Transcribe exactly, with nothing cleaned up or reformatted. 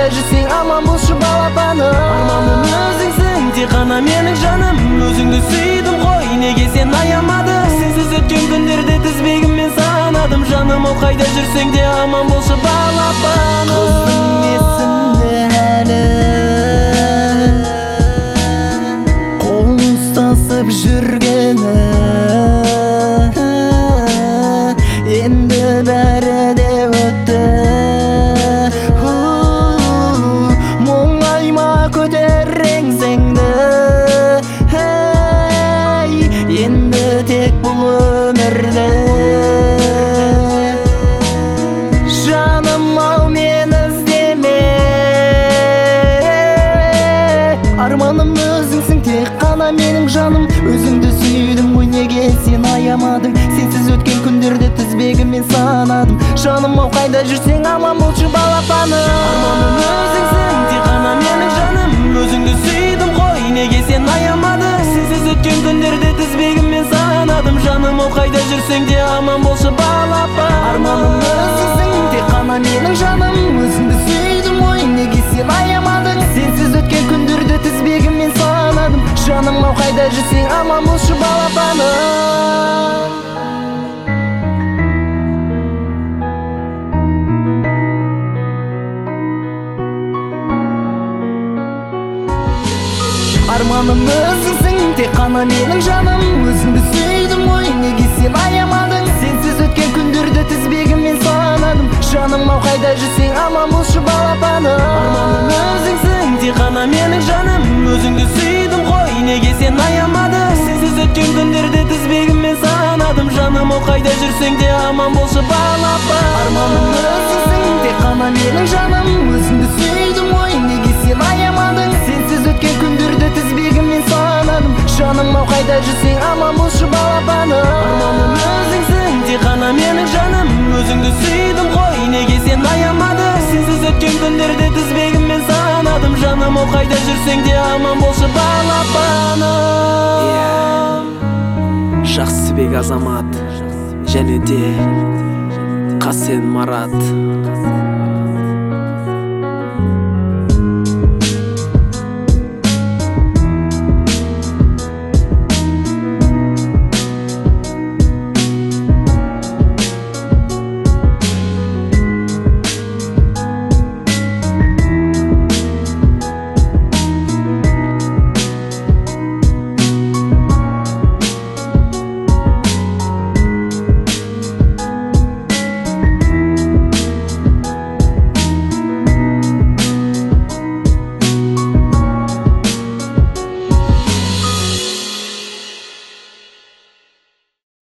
қайда жүрсең аман болшы балапаным. Арманым өзіңсің, тек қана менің жаным. Өзіңді сүйдім ғой, неге сен аямадың? Сенсіз өткен күндерде тізбегіммен санадым. Жаным, ол қайда жүрсең де аман болшы балапаным. Қыздың есімді әлі қолын ұстасып жүргені, енді бәрі де өтті. Мұңайма көтер еңсеңді, енді тек бұл өмірде. Жаным, ал мені іздеме, арманым өзіңсің, тек қана менің жаным. Өзіңді сүйдім ғой, неге сен аямадың? Сенсіз өткен күндерде тізбегіммен санадым. Жаным, ау қайда жүрсең аман болшы балапаным. Арманым өзіңсің, тек қана менің жаным. Өзіңді сүйдім ғой, неге сен аямадың? Сенсіз өткен күндерде тізбегіммен санадым. Жаным, ау қайда жүрсең де аман болшы балапаным. Арманым өзіңсің, тек қана менің жаным. Өзіңді сүйдім ғой, неге сен аямадың? Сенсіз өткен күндерде тізбегіммен санадым. Жаным, ау қайда жүрсең аман болшы балапаным. Арманым өзіңсің, тек қана менің жаным. Өзіңді сүйдім ғой, неге сен аямадың? Сенсіз өткен күндерде тізбегіммен санадым. Жаным, ау қайда жүрсең аман болшы балапаным. Арманым өзіңсің, тек қана менің жаным. Өзіңді сүйдім ғой, неге сен аямадың? Сенсіз өткен күндерде тізбегіммен санадым. Жаным, ау қайда жүрсең де аман болшы балапаным. Арманым өзіңсің, тек қана менің жаным. Өзіңді сүйдім ғой, неге сен аямадың? Сенсіз өткен күндерде тізбегіммен санадым. Жаным, ау қайда жүрсең аман болшы балапаным. Арманым өзіңсің, тек қана менің жаным. Өзіңді сүйдім ғой, неге сен аямадың? Сенсіз өткен күндерде тізбегіммен санадым. Жаным, ау қайда жүрсең де аман болшы балапаным. Жақсыбек Азамат және де Қасен Марат.